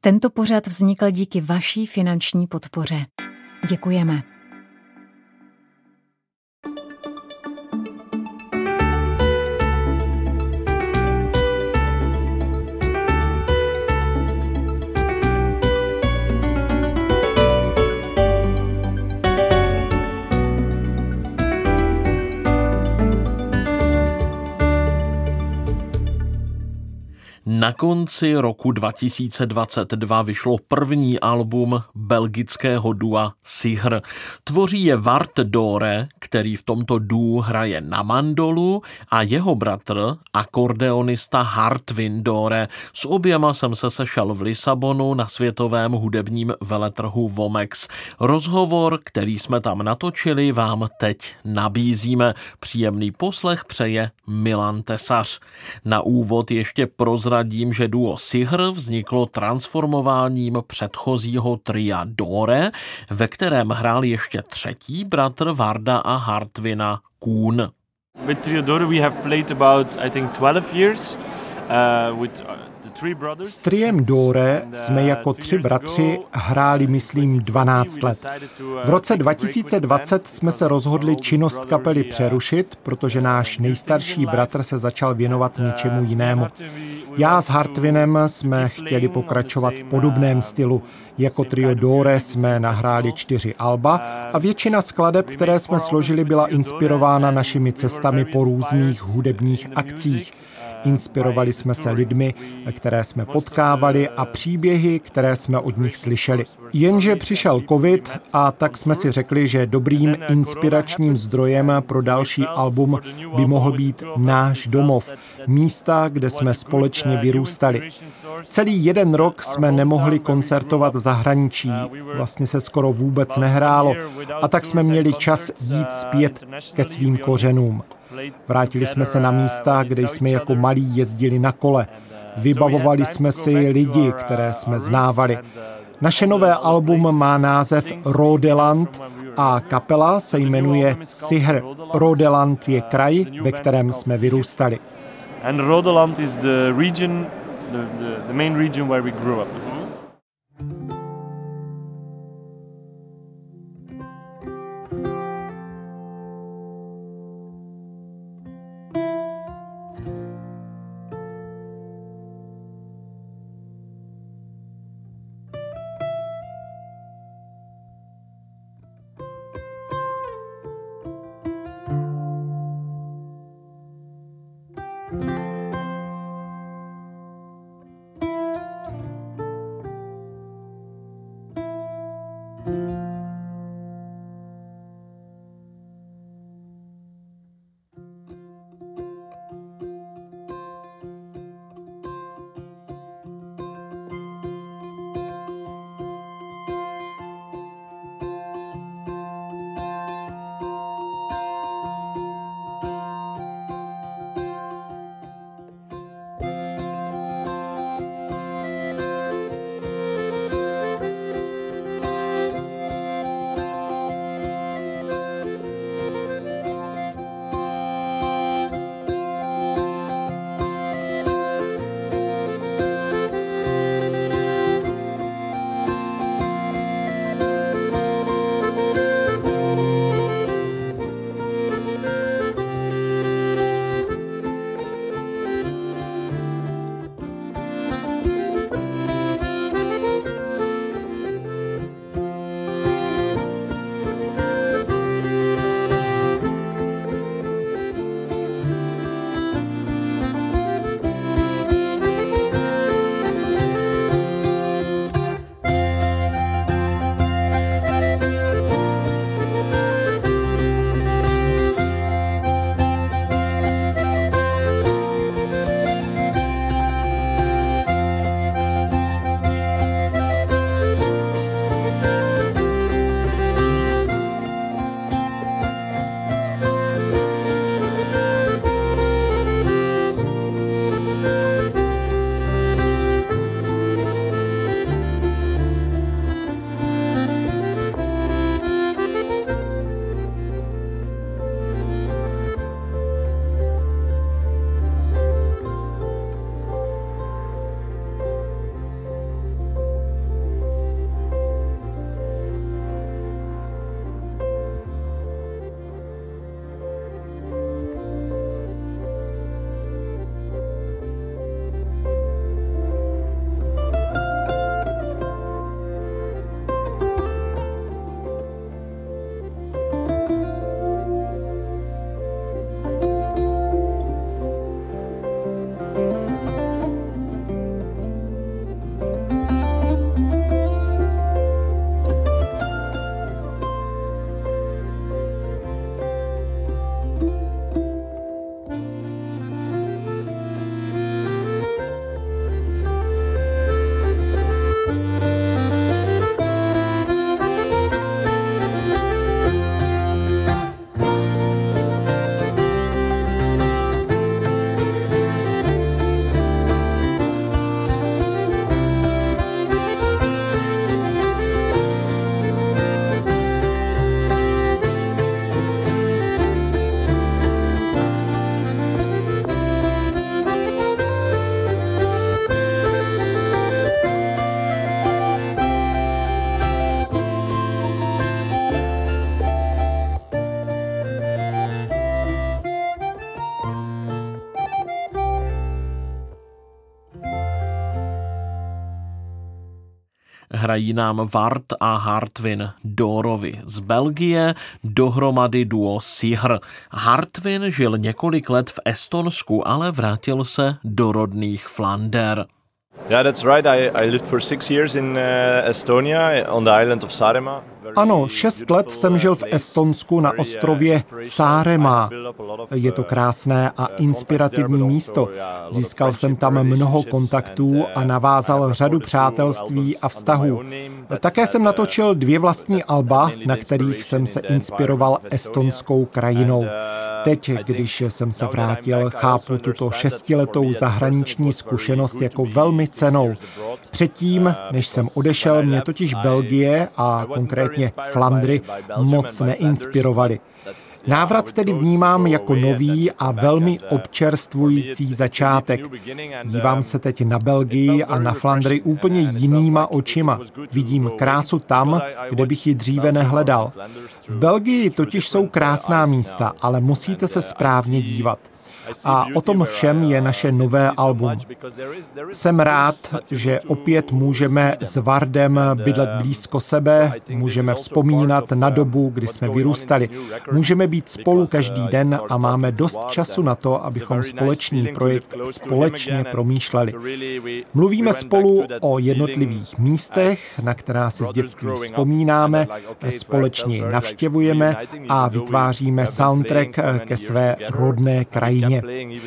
Tento pořad vznikl díky vaší finanční podpoře. Děkujeme. Na konci roku 2022 vyšlo první album belgického dua Sihr. Tvoří je Wart Dore, který v tomto duu hraje na mandolu, a jeho bratr, akordeonista Hartwin Dore. S oběma jsem se sešel v Lisabonu na světovém hudebním veletrhu Womex. Rozhovor, který jsme tam natočili, vám teď nabízíme. Příjemný poslech přeje Milan Tesař. Na úvod ještě prozradím, že duo Sihr vzniklo transformováním předchozího tria Dore, ve kterém hrál ještě třetí bratr Warda a Hartwina, Koen. With trio Dore we have played about, I think, 12 years with S triem Dore jsme jako tři bratři hráli, myslím, 12 let. V roce 2020 jsme se rozhodli činnost kapely přerušit, protože náš nejstarší bratr se začal věnovat něčemu jinému. Já s Hartwinem jsme chtěli pokračovat v podobném stylu. Jako trio Dore jsme nahráli 4 alba a většina skladeb, které jsme složili, byla inspirována našimi cestami po různých hudebních akcích. Inspirovali jsme se lidmi, které jsme potkávali, a příběhy, které jsme od nich slyšeli. Jenže přišel covid a tak jsme si řekli, že dobrým inspiračním zdrojem pro další album by mohl být náš domov, místa, kde jsme společně vyrůstali. Celý 1 rok jsme nemohli koncertovat v zahraničí, vlastně se skoro vůbec nehrálo, a tak jsme měli čas jít zpět ke svým kořenům. Vrátili jsme se na místa, kde jsme jako malí jezdili na kole. Vybavovali jsme si lidi, které jsme znávali. Naše nové album má název Rodeland a kapela se jmenuje Sihr. Rodeland je kraj, ve kterém jsme vyrůstali. And Rodeland is the region, the main region where we grew up. Hrají nám Ward a Hartwin Dorovi z Belgie, dohromady duo Sihr. Hartwin žil několik let v Estonsku, ale vrátil se do rodných Flander. Yeah, that's right. I lived for 6 years in Estonia on the island of Saaremaa. Ano, 6 let jsem žil v Estonsku na ostrově Saaremaa. Je to krásné a inspirativní místo. Získal jsem tam mnoho kontaktů a navázal řadu přátelství a vztahů. Také jsem natočil 2 vlastní alba, na kterých jsem se inspiroval estonskou krajinou. Teď, když jsem se vrátil, chápu tuto 6letou zahraniční zkušenost jako velmi cennou. Předtím, než jsem odešel, mě totiž Belgie a konkrétně Flandry moc neinspirovaly. Návrat tedy vnímám jako nový a velmi občerstvující začátek. Dívám se teď na Belgii a na Flandry úplně jinýma očima. Vidím krásu tam, kde bych ji dříve nehledal. V Belgii totiž jsou krásná místa, ale musíte se správně dívat. A o tom všem je naše nové album. Jsem rád, že opět můžeme s Wardem bydlet blízko sebe, můžeme vzpomínat na dobu, kdy jsme vyrůstali. Můžeme být spolu každý den a máme dost času na to, abychom společný projekt společně promýšleli. Mluvíme spolu o jednotlivých místech, na která si z dětství vzpomínáme, společně navštěvujeme a vytváříme soundtrack ke své rodné krajině.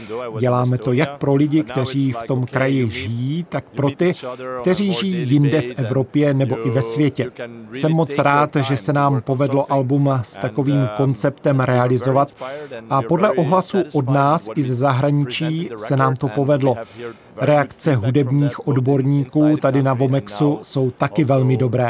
Děláme to jak pro lidi, kteří v tom kraji žijí, tak pro ty, kteří žijí jinde v Evropě nebo i ve světě. Jsem moc rád, že se nám povedlo album s takovým konceptem realizovat a podle ohlasu od nás i ze zahraničí se nám to povedlo. Reakce hudebních odborníků tady na Vomexu jsou taky velmi dobré.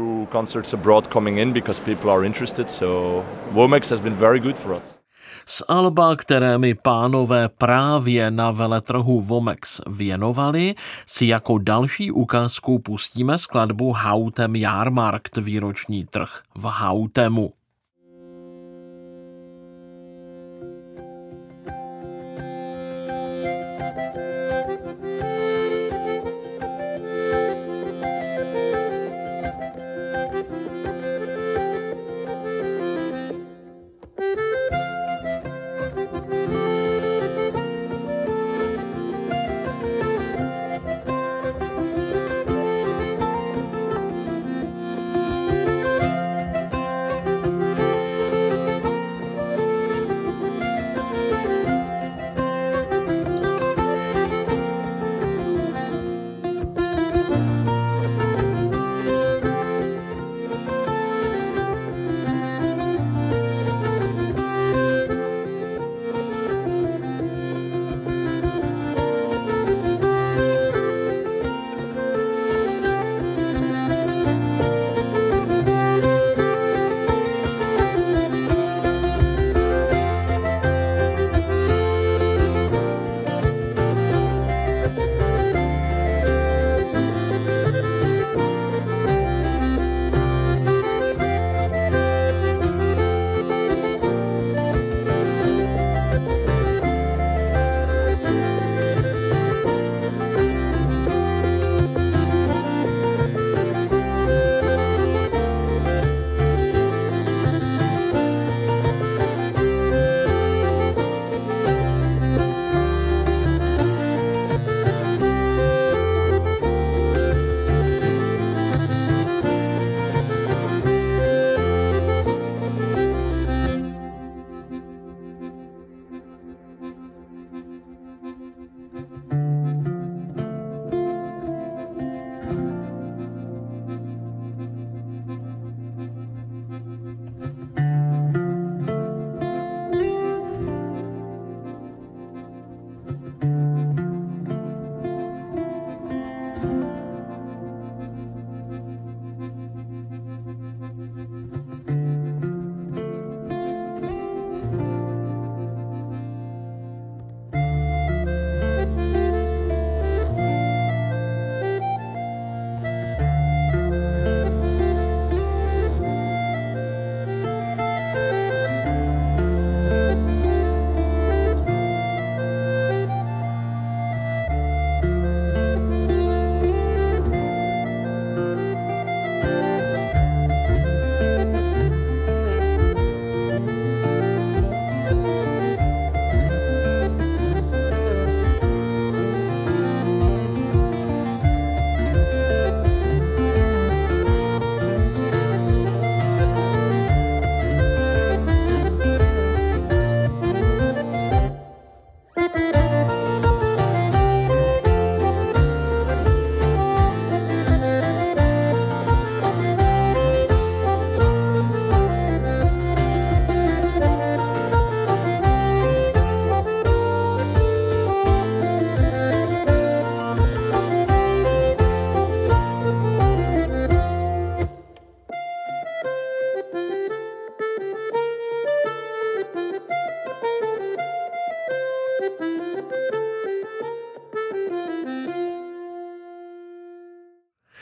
Z alba, které mi pánové právě na veletrhu Vomex věnovali, si jako další ukázku pustíme skladbu Hautem Jahrmarkt, výroční trh v Hautemu.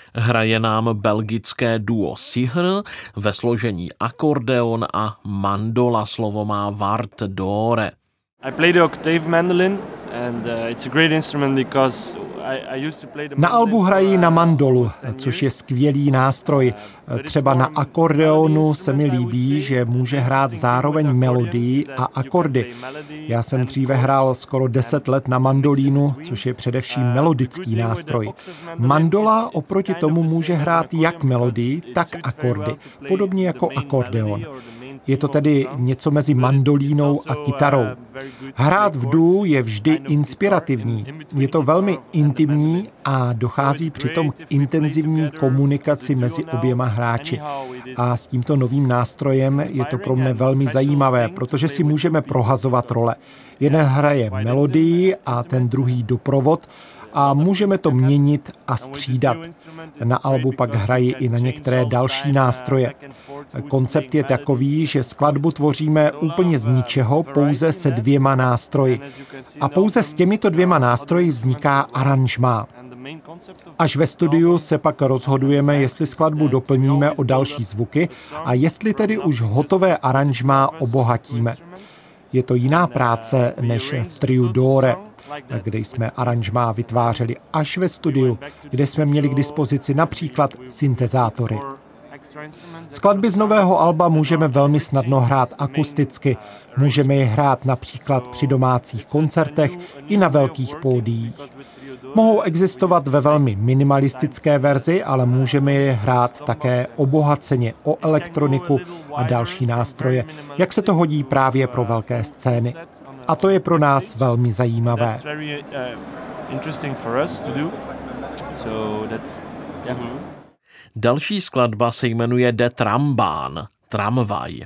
Hraje nám belgické duo Sihr ve složení akordeon a mandola, slovo má Wart Dore. I play the octave mandolin and it's a great instrument because I used to play the Na albu hrají na mandolu, což je skvělý nástroj. Třeba na akordeonu se mi líbí, že může hrát zároveň melodii a akordy. Já jsem dříve hrál skoro 10 let na mandolínu, což je především melodický nástroj. Mandola oproti tomu může hrát jak melodii, tak akordy, podobně jako akordeon. Je to tedy něco mezi mandolínou a kytarou. Hrát v duu je vždy inspirativní. Je to velmi intimní a dochází přitom k intenzivní komunikaci mezi oběma hráči. A s tímto novým nástrojem je to pro mne velmi zajímavé, protože si můžeme prohazovat role. Jeden hraje melodii a ten druhý doprovod, a můžeme to měnit a střídat. Na albu pak hrají i na některé další nástroje. Koncept je takový, že skladbu tvoříme úplně z ničeho, pouze se 2 nástroji. A pouze s těmito 2 nástroji vzniká aranžmá. Až ve studiu se pak rozhodujeme, jestli skladbu doplníme o další zvuky a jestli tedy už hotové aranžmá obohatíme. Je to jiná práce než v triu Dore, kde jsme aranžmá vytvářeli až ve studiu, kde jsme měli k dispozici například syntezátory. Skladby z nového alba můžeme velmi snadno hrát akusticky. Můžeme je hrát například při domácích koncertech i na velkých pódiích. Mohou existovat ve velmi minimalistické verzi, ale můžeme je hrát také obohaceně o elektroniku a další nástroje, jak se to hodí právě pro velké scény. A to je pro nás velmi zajímavé. Další skladba se jmenuje De Trambaan, tramvaj.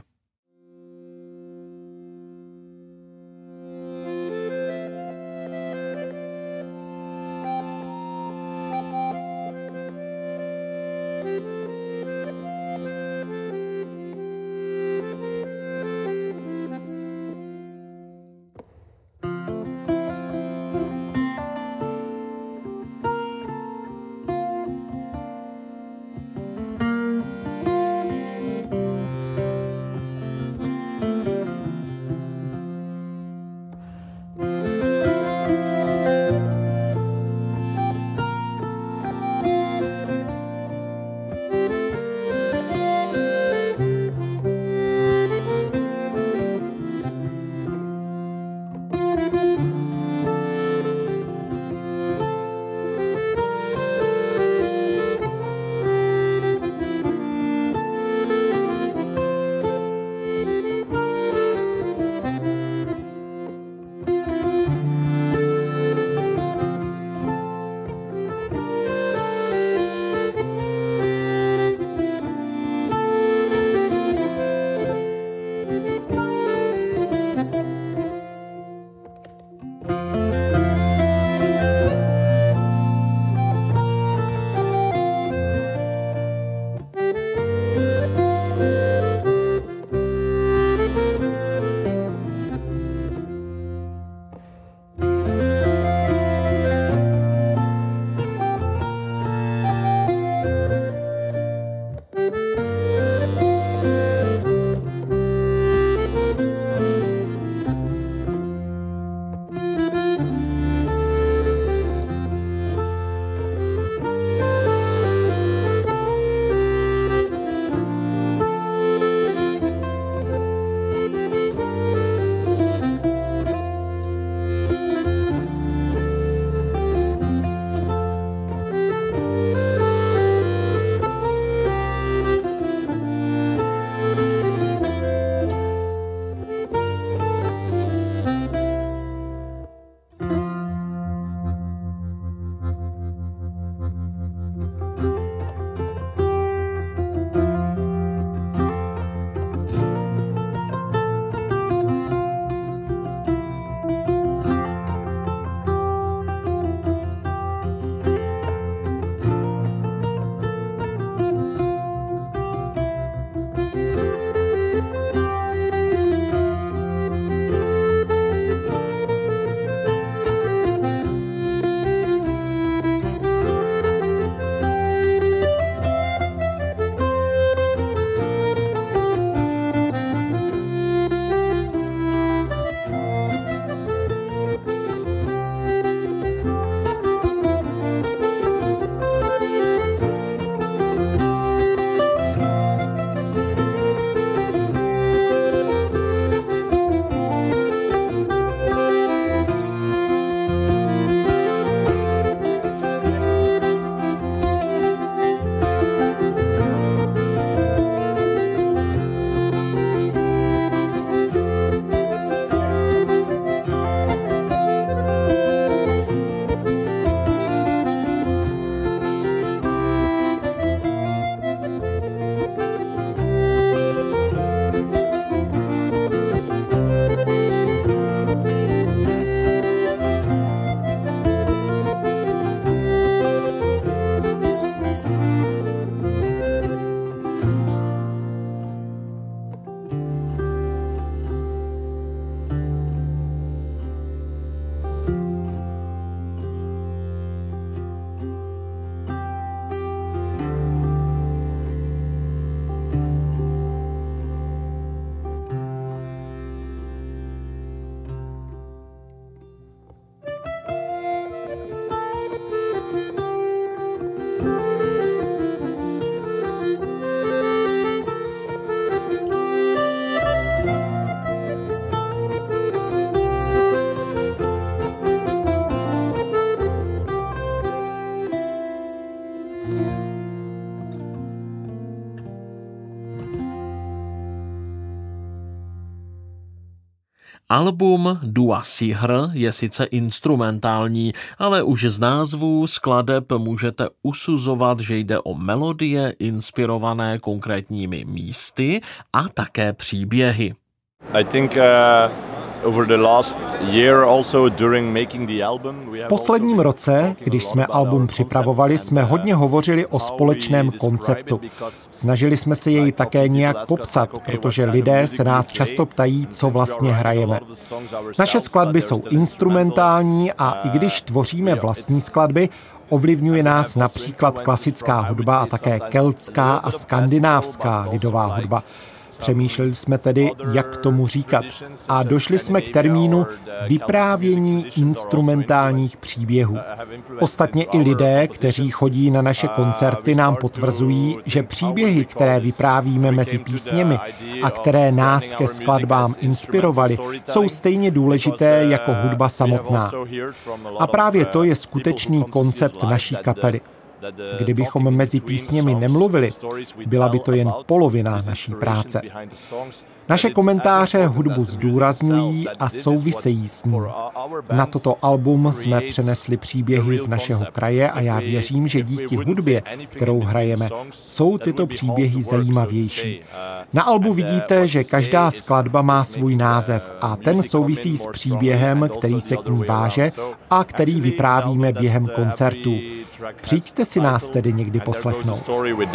Album dua Sihr je sice instrumentální, ale už z názvu skladeb můžete usuzovat, že jde o melodie inspirované konkrétními místy a také příběhy. I think over the last year also during making the album v posledním roce, když jsme album připravovali, jsme hodně hovořili o společném konceptu. Snažili jsme se jej také nějak popsat, protože lidé se nás často ptají, co vlastně hrajeme. Naše skladby jsou instrumentální a i když tvoříme vlastní skladby, ovlivňuje nás například klasická hudba a také keltská a skandinávská lidová hudba. Přemýšleli jsme tedy, jak tomu říkat. A došli jsme k termínu vyprávění instrumentálních příběhů. Ostatně i lidé, kteří chodí na naše koncerty, nám potvrzují, že příběhy, které vyprávíme mezi písněmi a které nás ke skladbám inspirovaly, jsou stejně důležité jako hudba samotná. A právě to je skutečný koncept naší kapely. Kdybychom mezi písněmi nemluvili, byla by to jen polovina naší práce. Naše komentáře hudbu zdůrazňují a souvisejí s ní. Na toto album jsme přenesli příběhy z našeho kraje a já věřím, že díky hudbě, kterou hrajeme, jsou tyto příběhy zajímavější. Na albu vidíte, že každá skladba má svůj název a ten souvisí s příběhem, který se k ní váže a který vyprávíme během koncertů. Přijďte si nás tedy někdy poslechnout.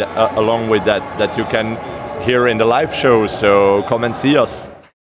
Here in the live show, so come and see us.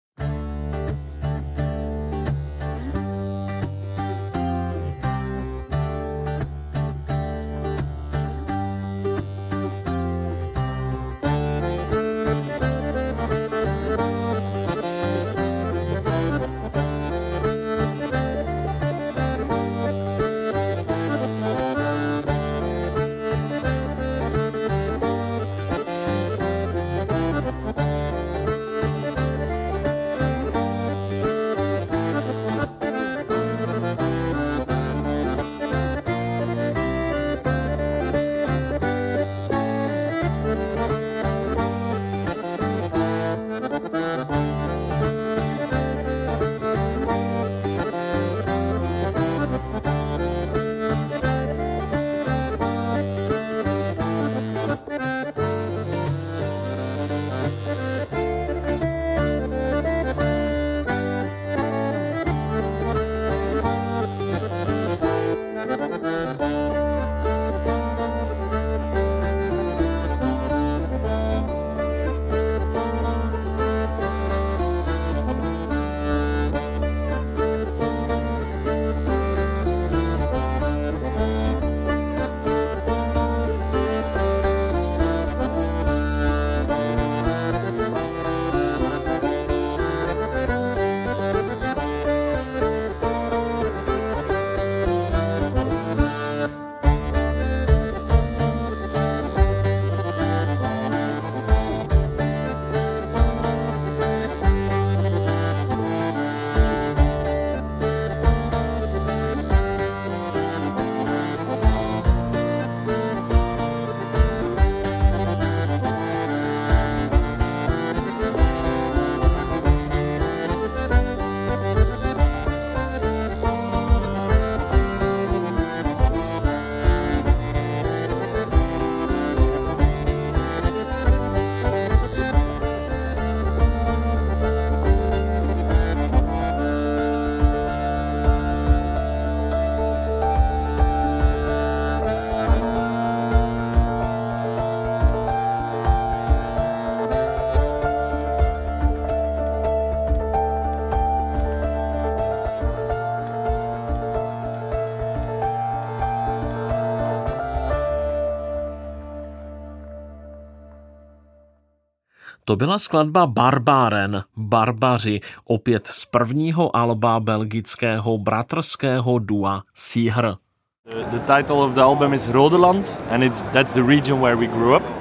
To byla skladba Barbaren, Barbaři, opět z prvního alba belgického bratrského dua Sihr. The title of the album is Rodeland and that's the region where we grew up.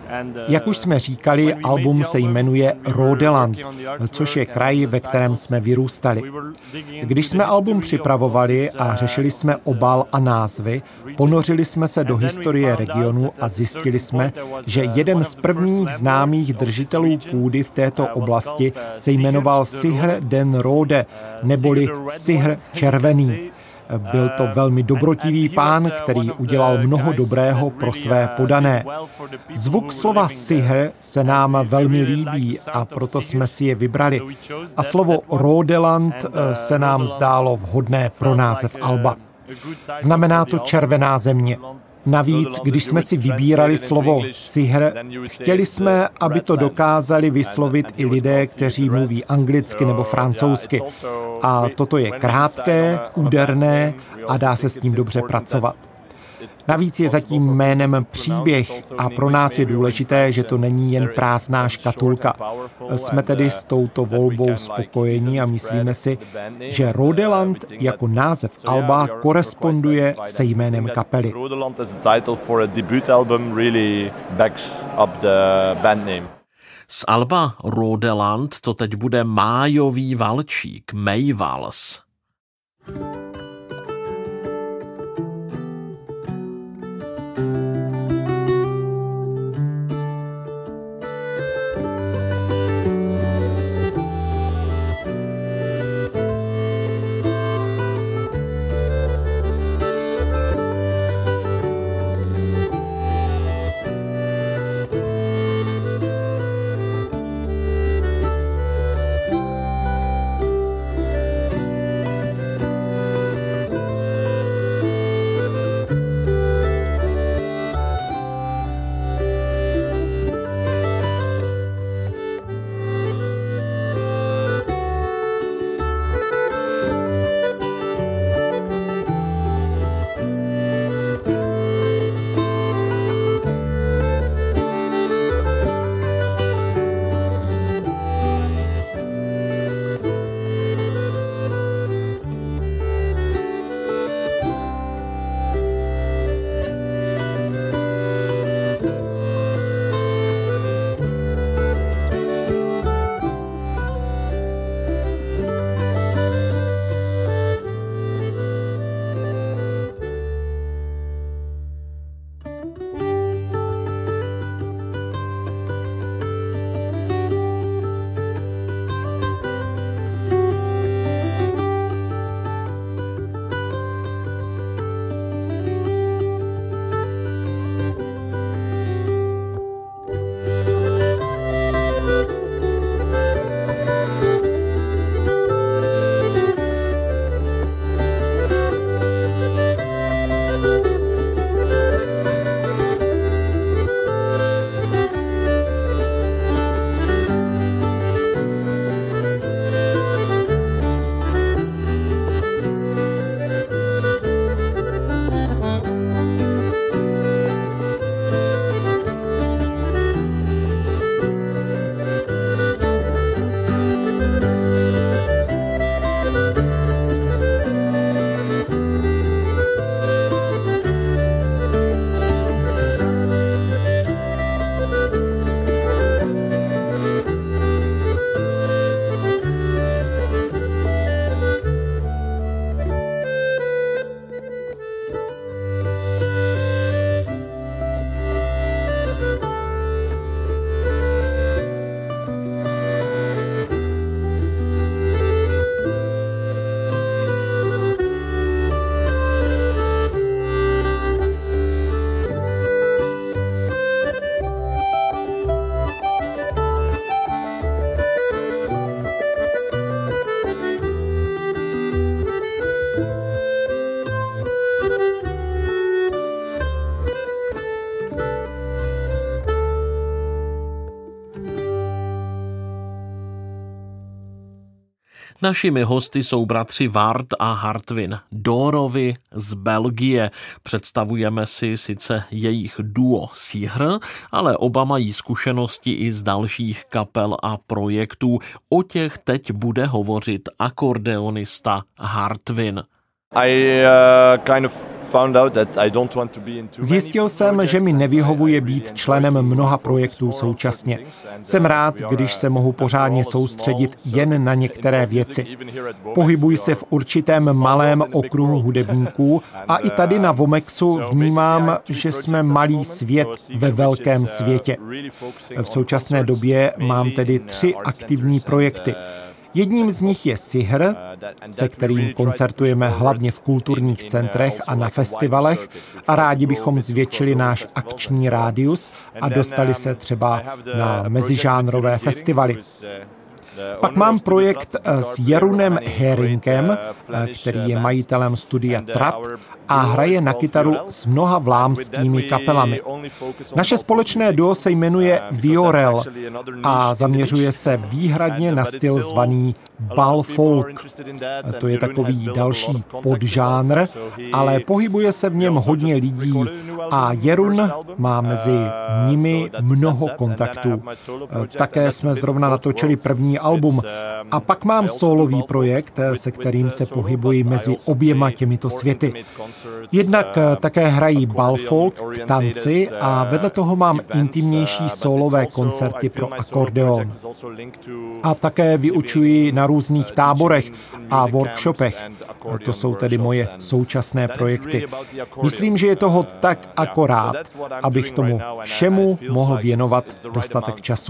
Jak už jsme říkali, album se jmenuje Rhodeland, což je kraj, ve kterém jsme vyrůstali. Když jsme album připravovali a řešili jsme obal a názvy, ponořili jsme se do historie regionu a zjistili jsme, že jeden z prvních známých držitelů půdy v této oblasti se jmenoval Sihr den Rode, neboli Sihr červený. Byl to velmi dobrotivý pán, který udělal mnoho dobrého pro své podané. Zvuk slova sihr se nám velmi líbí a proto jsme si je vybrali. A slovo Rhodeland se nám zdálo vhodné pro název alba. Znamená to červená země. Navíc, když jsme si vybírali slovo sihr, chtěli jsme, aby to dokázali vyslovit i lidé, kteří mluví anglicky nebo francouzsky. A toto je krátké, úderné a dá se s tím dobře pracovat. Navíc je zatím jménem příběh a pro nás je důležité, že to není jen prázdná škatulka. Jsme tedy s touto volbou spokojení a myslíme si, že Rhodeland jako název alba koresponduje se jménem kapely. Z alba Rhodeland to teď bude májový valčík, May Vals. Našimi hosty jsou bratři Ward a Hartwin Doorovi z Belgie. Představujeme si sice jejich duo Sihr, ale oba mají zkušenosti i z dalších kapel a projektů. O těch teď bude hovořit akordeonista Hartwin. I kind of Zjistil jsem, že mi nevyhovuje být členem mnoha projektů současně. Jsem rád, když se mohu pořádně soustředit jen na některé věci. Pohybuji se v určitém malém okruhu hudebníků a i tady na Vomexu vnímám, že jsme malý svět ve velkém světě. V současné době mám tedy 3 aktivní projekty. Jedním z nich je SIHR, se kterým koncertujeme hlavně v kulturních centrech a na festivalech a rádi bychom zvětšili náš akční rádius a dostali se třeba na mezižánrové festivaly. Pak mám projekt s Jerunem Heringem, který je majitelem studia Trat a hraje na kytaru s mnoha vlámskými kapelami. Naše společné duo se jmenuje Viorel a zaměřuje se výhradně na styl zvaný bal folk. To je takový další podžánr, ale pohybuje se v něm hodně lidí a Jerun má mezi nimi mnoho kontaktů. Také jsme zrovna natočili první album a pak mám sólový projekt, se kterým se pohybuji mezi oběma těmito světy. Jednak také hrají bal folk k tanci a vedle toho mám intimnější sólové koncerty pro akordeon. A také vyučuji na různých táborech a workshopech. To jsou tedy moje současné projekty. Myslím, že je toho tak akorát, abych tomu všemu mohl věnovat dostatek času.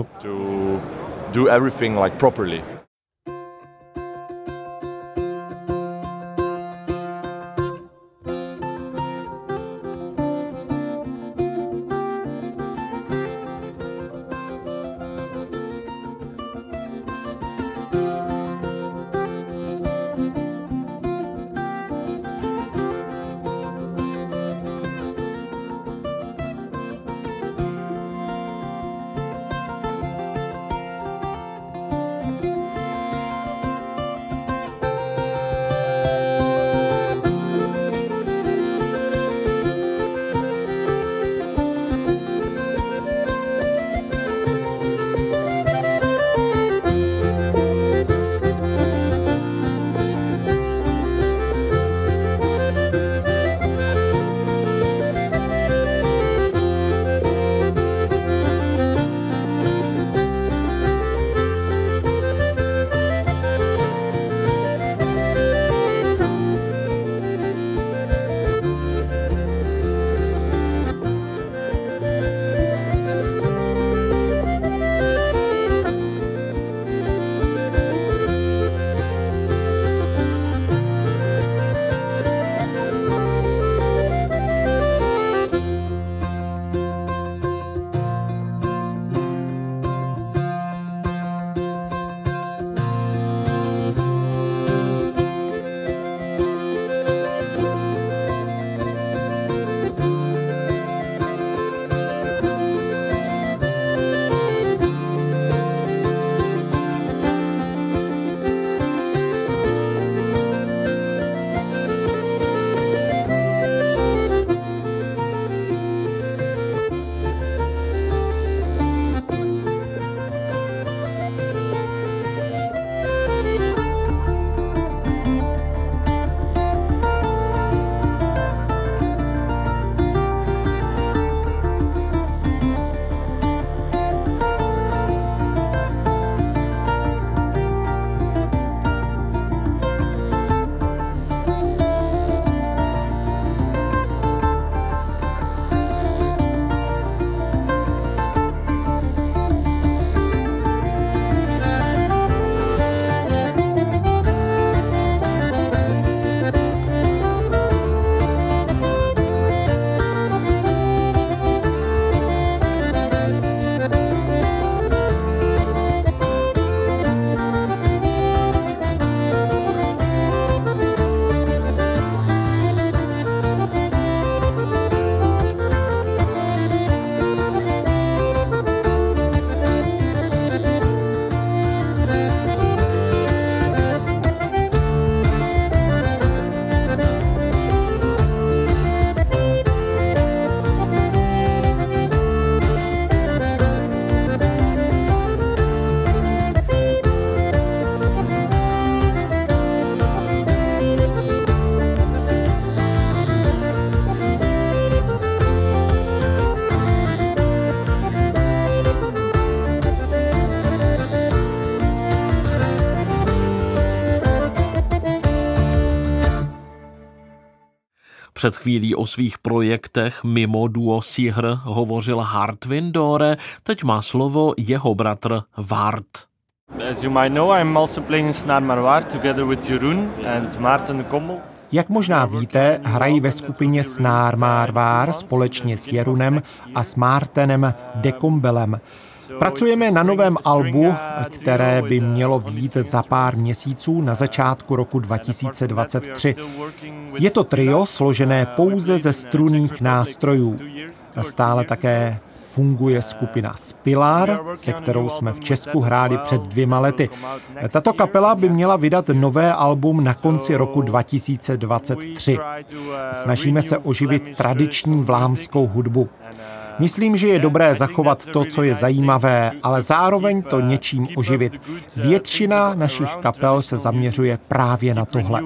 Před chvílí o svých projektech mimo duo Sihr hovořil Hartwin Dore, teď má slovo jeho bratr Wart. As you might know, I'm also playing Snaar maar Waar together with Jeroen and Maarten de Kommel. Jak možná víte, hrají ve skupině Snaar maar Waar společně s Jeroenem a s Maartenem de Kombelem. Pracujeme na novém albu, které by mělo vyjít za pár měsíců na začátku roku 2023. Je to trio složené pouze ze strunných nástrojů. Stále také funguje skupina Spilar, se kterou jsme v Česku hráli před 2 lety. Tato kapela by měla vydat nové album na konci roku 2023. Snažíme se oživit tradiční vlámskou hudbu. Myslím, že je dobré zachovat to, co je zajímavé, ale zároveň to něčím oživit. Většina našich kapel se zaměřuje právě na tohle.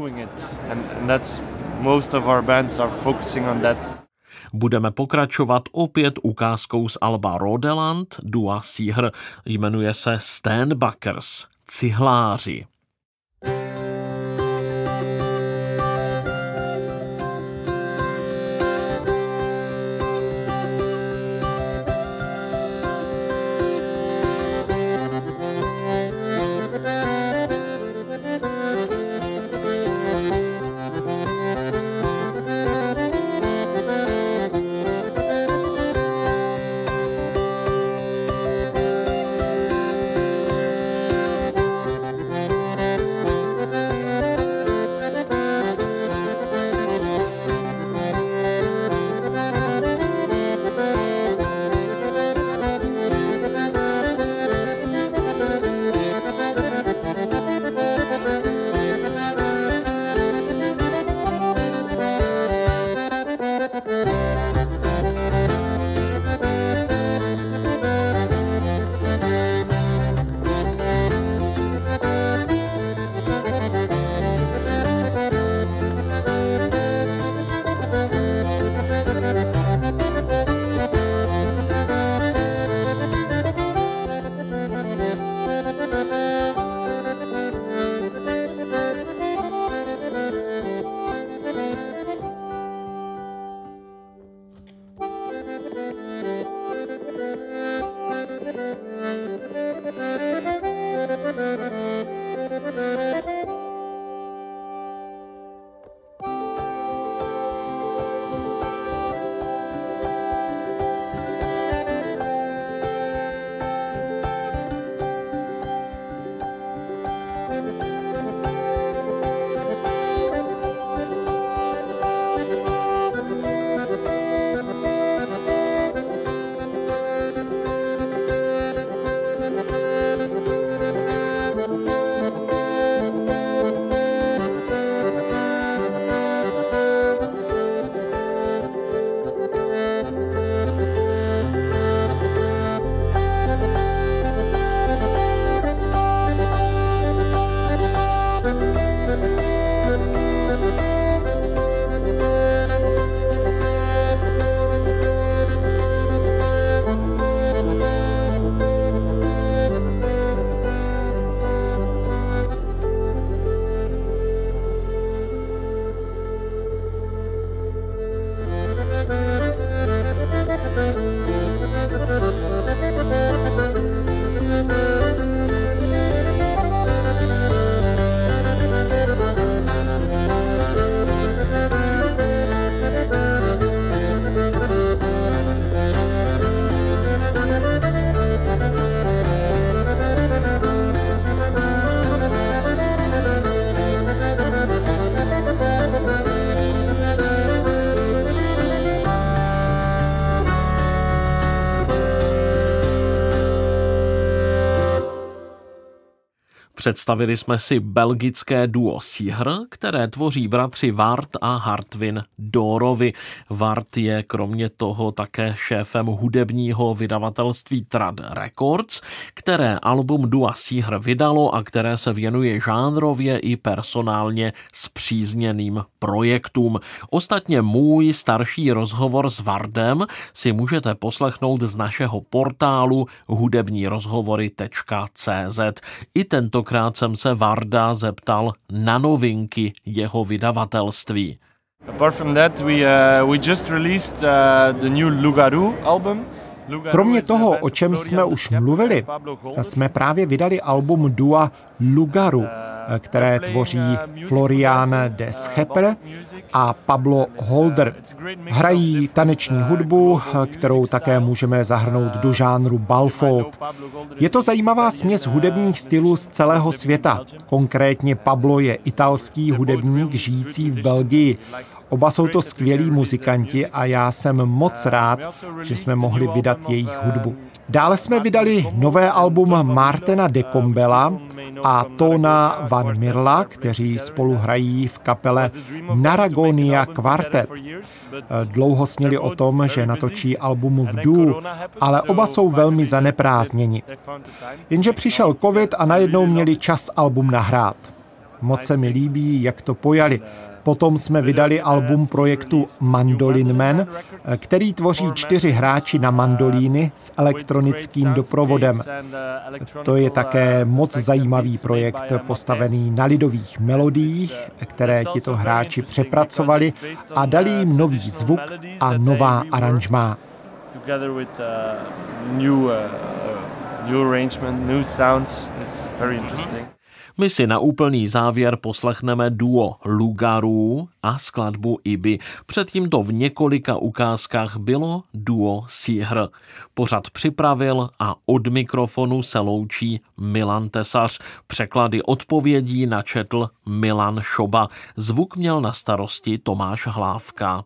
Budeme pokračovat opět ukázkou z alba Rodeland, dua Sihr, jmenuje se Steenbakkers, cihláři. Představili jsme si belgické duo Sihr, které tvoří bratři Wart a Hartwin Dorovi. Wart je kromě toho také šéfem hudebního vydavatelství Trad Records, které album dua Sihr vydalo a které se věnuje žánrově i personálně spřízněným projektům. Ostatně můj starší rozhovor s Wartem si můžete poslechnout z našeho portálu hudebnírozhovory.cz. I tentokrát jsem se Warda zeptal na novinky jeho vydavatelství. Apart from that, we just released the new Lugaru album. Kromě toho, o čem jsme už mluvili, jsme právě vydali album dua Lugaru, které tvoří Florian de Schepper a Pablo Holder. Hrají taneční hudbu, kterou také můžeme zahrnout do žánru ballfolk. Je to zajímavá směs hudebních stylů z celého světa. Konkrétně Pablo je italský hudebník žijící v Belgii. Oba jsou to skvělí muzikanti a já jsem moc rád, že jsme mohli vydat jejich hudbu. Dále jsme vydali nové album Martina de Combela a Tona Van Mirla, kteří spolu hrají v kapele Naragonia Quartet. Dlouho sněli o tom, že natočí album v duu, ale oba jsou velmi zaneprázdněni. Jenže přišel covid a najednou měli čas album nahrát. Moc se mi líbí, jak to pojali. Potom jsme vydali album projektu Mandolin Man, který tvoří 4 hráči na mandolíny s elektronickým doprovodem. To je také moc zajímavý projekt postavený na lidových melodiích, které tito hráči přepracovali a dali jim nový zvuk a nová aranžmá. My si na úplný závěr poslechneme duo Lugaru a skladbu Ibi. Předtím to v několika ukázkách bylo duo Sihr. Pořad připravil a od mikrofonu se loučí Milan Tesař. Překlady odpovědí načetl Milan Šoba. Zvuk měl na starosti Tomáš Hlávka.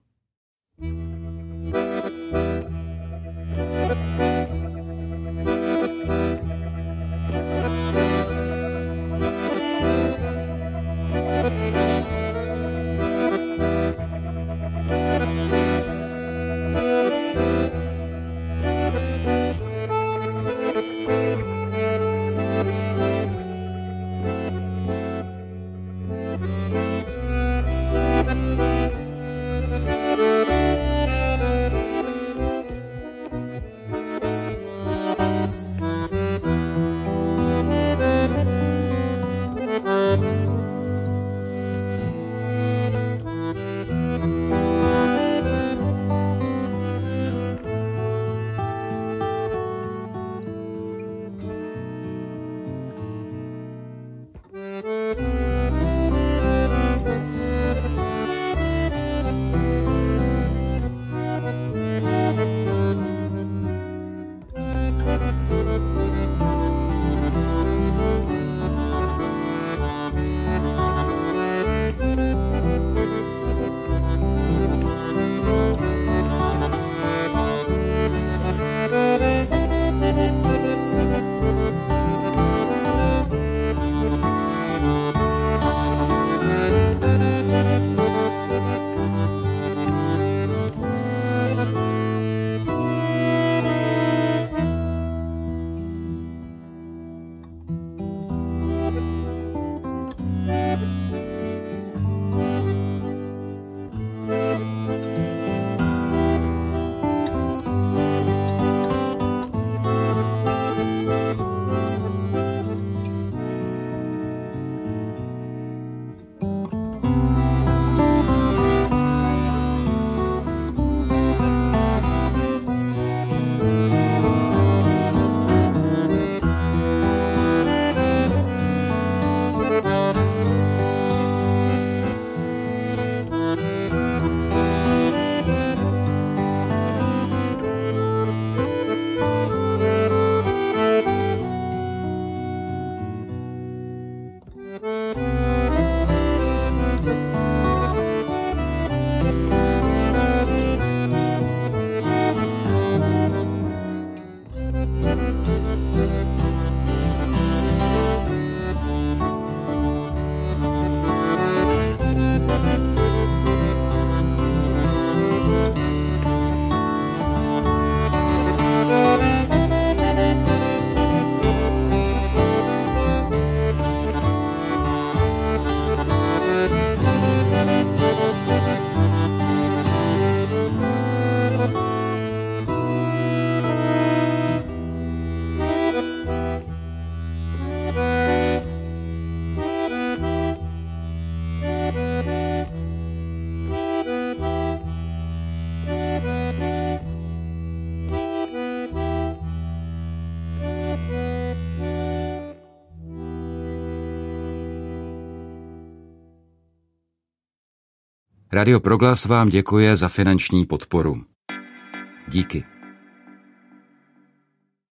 Radio Proglas vám děkuje za finanční podporu. Díky.